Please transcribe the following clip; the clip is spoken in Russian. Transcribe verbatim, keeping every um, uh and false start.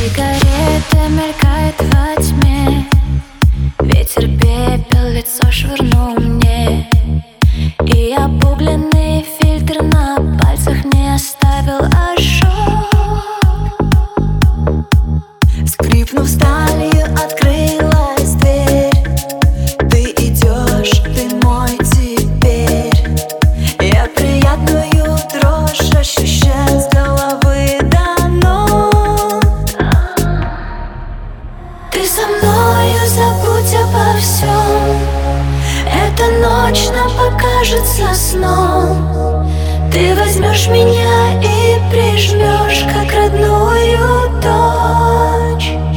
Сигарета мелькает во тьме, ветер пепел лицо швырнул мне, и обугленный фильтр на пальцах не оставил ожог. Скрипнув сталью, открылась дверь. Ты идешь, ты мой теперь. Я приятную дрожь ощущаю с головы до ног. Ты со мною, забудь обо всем. Эта ночь нам покажется сном. Ты возьмешь меня и прижмешь, как родную дочь.